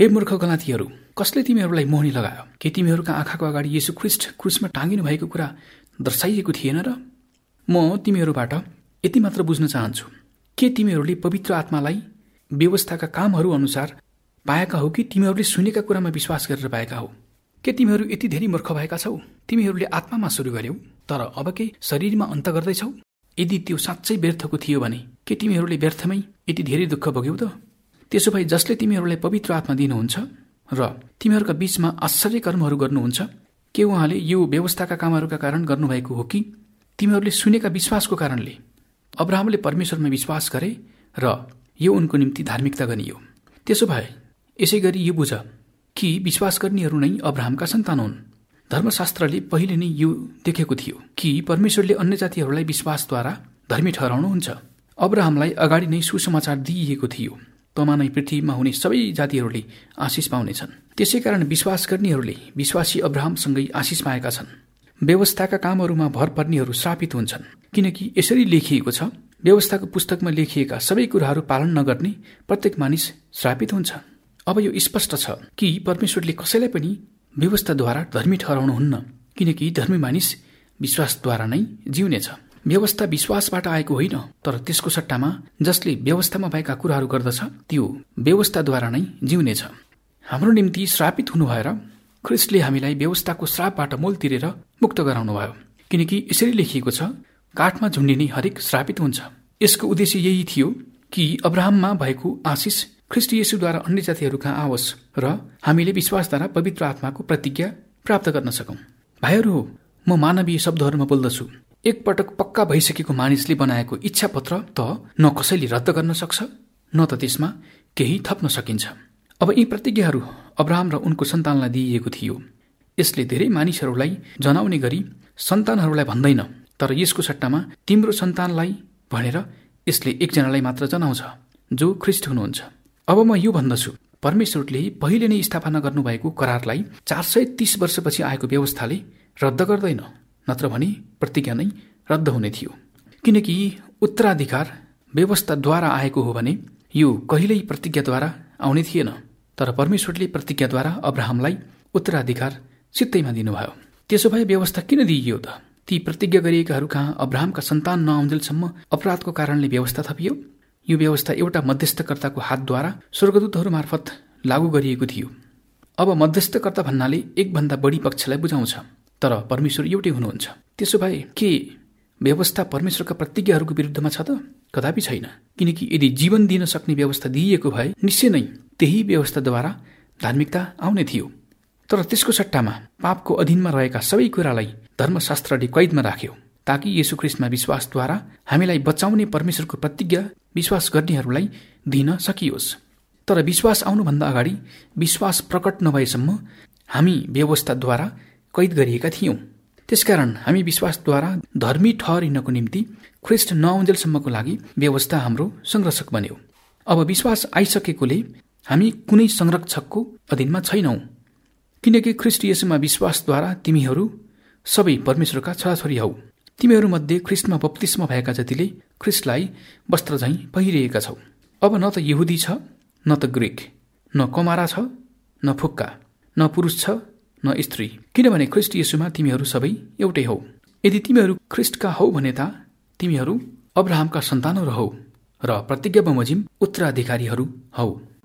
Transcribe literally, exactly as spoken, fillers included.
हे मूर्ख गलातीहरू, कसले तिमीहरूलाई मोहनी लगायो? के तिमीहरूका आँखाको अगाडि येशू ख्रीष्ट क्रुसमा टाँगिनु भएको कुरा दर्शाइएको थिएन र? म तिमीहरूबाट यति मात्र बुझ्न चाहन्छु, के तिमीहरूले पवित्र आत्मालाई व्यवस्थाका कामहरू अनुसार पाएका हो कि तिमीहरूले सुनेका कुरामा विश्वास गरेर पाएका हो? के तिमीहरू यति धेरै मूर्ख भएका छौ? तिमीहरूले आत्मामा सुरु गर्यौ, तर अब के शरीरमा अन्त गर्दैछौ? यदि त्यो साँच्चै व्यर्थको थियो भने के तिमीहरूले व्यर्थमै यति धेरै दुःख भोग्यौ त? त्यसो भए जसले तिमीहरूलाई पवित्र आत्मा दिनुहुन्छ र तिमीहरूका बीचमा आश्चर्य कर्महरू गर्नुहुन्छ, के उहाँले यो व्यवस्थाका कामहरूका कारण गर्नुभएको हो कि तिमीहरूले सुनेका विश्वासको कारणले? अब्राहमले परमेश्वरमा विश्वास गरे र यो उनको निम्ति धार्मिकता गनियो। त्यसो भए यसै गरी यो बुझ कि विश्वास गर्नेहरू नै अब्राहमका सन्तान हुन्। धर्मशास्त्रले पहिले नै यो देखेको थियो कि परमेश्वरले अन्य जातिहरूलाई विश्वासद्वारा धर्मी ठहराउनुहुन्छ। अब्राहमलाई अगाडि नै सुसमाचार दिइएको थियो, तमा नै पृथ्वीमा हुने सबै जातिहरूले आशिष पाउनेछन्। त्यसै कारण विश्वास गर्नेहरूले विश्वासी अब्राहमसँगै आशिष पाएका छन्। व्यवस्थाका कामहरूमा भर पर्नेहरू श्रापित हुन्छन्, किनकि यसरी लेखिएको छ, व्यवस्थाको पुस्तकमा लेखिएका सबै कुराहरू पालन नगर्ने प्रत्येक मानिस श्रापित हुन्छ। अब यो स्पष्ट छ कि परमेश्वरले कसैलाई पनि व्यवस्थाद्वारा धर्मी ठहराउनुहुन्न, किनकि धर्मी मानिस विश्वासद्वारा नै जिउनेछ। व्यवस्था विश्वासबाट आएको होइन, तर त्यसको सट्टामा जसले व्यवस्थामा भएका कुराहरू गर्दछ त्यो व्यवस्थाद्वारा नै जिउनेछ। हाम्रो निम्ति श्रापित हुनु भएर ख्रीष्टले हामीलाई व्यवस्थाको श्रापबाट मोल तिरेर मुक्त गराउनु भयो, किनकि यसरी लेखिएको छ, काठमा झुन्डिने हरेक श्रापित हुन्छ। यसको उद्देश्य यही थियो कि अब्राहममा भएको आशिष ख्रीष्ट येशूद्वारा अन्य जातिहरू कहाँ आओस् र हामीले विश्वासद्वारा पवित्र आत्माको प्रतिज्ञा प्राप्त गर्न सकौं। भाइहरू हो, म मानवीय शब्दहरूमा बोल्दछु। एकपटक पक्का भइसकेको मानिसले बनाएको इच्छा पत्र त न कसैले रद्द गर्न सक्छ, न त त्यसमा केही थप्न सकिन्छ। अब यी प्रतिज्ञाहरू अब्राहम र उनको सन्तानलाई दिइएको थियो। यसले धेरै मानिसहरूलाई जनाउने गरी सन्तानहरूलाई भन्दैन, तर यसको सट्टामा तिम्रो सन्तानलाई भनेर यसले एकजनालाई मात्र जनाउँछ, जो ख्रीष्ट हुनुहुन्छ। अब म यो भन्दछु, परमेश्वरले पहिले नै स्थापना गर्नुभएको करारलाई चार सय तीस वर्षपछि आएको व्यवस्थाले रद्द गर्दैन, नत्र भने प्रतिज्ञा नै रद्द हुने थियो। किनकि उत्तराधिकार व्यवस्थाद्वारा आएको हो भने यो कहिल्यै प्रतिज्ञाद्वारा आउने थिएन, तर परमेश्वरले प्रतिज्ञाद्वारा अब्राहमलाई उत्तराधिकार सित्तैमा दिनुभयो। त्यसो भए व्यवस्था किन दिइयो त? ती प्रतिज्ञा गरिएकाहरू कहाँ अब्राहमका सन्तान नआउन्जेलसम्म अपराधको कारणले व्यवस्था थपियो। यो व्यवस्था एउटा मध्यस्थकर्ताको हातद्वारा स्वर्गदूतहरू मार्फत लागू गरिएको थियो। अब मध्यस्थकर्ता भन्नाले एकभन्दा बढी पक्षलाई बुझाउँछ, तर परमेश्वर एउटै हुनुहुन्छ। त्यसो भए के व्यवस्था परमेश्वरका प्रतिज्ञाहरूको विरुद्धमा छ त? कदापि छैन, किनकि यदि जीवन दिन सक्ने व्यवस्था दिइएको भए निश्चय नै त्यही व्यवस्थाद्वारा धार्मिकता आउने थियो। तर त्यसको सट्टामा पापको अधीनमा रहेका सबै कुरालाई धर्मशास्त्रले कैदमा राख्यो, ताकि येशू ख्रीष्टमा विश्वासद्वारा हामीलाई बचाउने परमेश्वरको प्रतिज्ञा विश्वास गर्नेहरूलाई दिन सकियोस्। तर विश्वास आउनुभन्दा अगाडि विश्वास प्रकट नभएसम्म हामी व्यवस्थाद्वारा कैद गरिएका थियौं। त्यसकारण हामी विश्वासद्वारा धर्मी ठहरिनको निम्ति ख्रीष्ट नआउन्जेलसम्मको लागि व्यवस्था हाम्रो संरक्षक बन्यो। अब विश्वास आइसकेकोले हामी कुनै संरक्षकको अधीनमा छैनौं, किनकि ख्रीष्ट येशूमा विश्वासद्वारा तिमीहरू सबै परमेश्वरका छोराछोरी हौ। तिमीहरूमध्ये ख्रीष्टमा बप्तिस्मा भएका जतिले ख्रीष्टलाई वस्त्र झैं पहिरिएका छौ। अब न त यहुदी छ, न त ग्रीक, न कमारा छ, न फुक्का, न पुरुष छ, न स्त्री, किनभने ख्रीष्ट येशूमा तिमीहरू सबै एउटै हौ। यदि तिमीहरू ख्रीष्टका हौ भने त तिमीहरू अब्राहमका सन्तानहरू हौ र प्रतिज्ञा बमोजिम उत्तराधिकारीहरू हौ।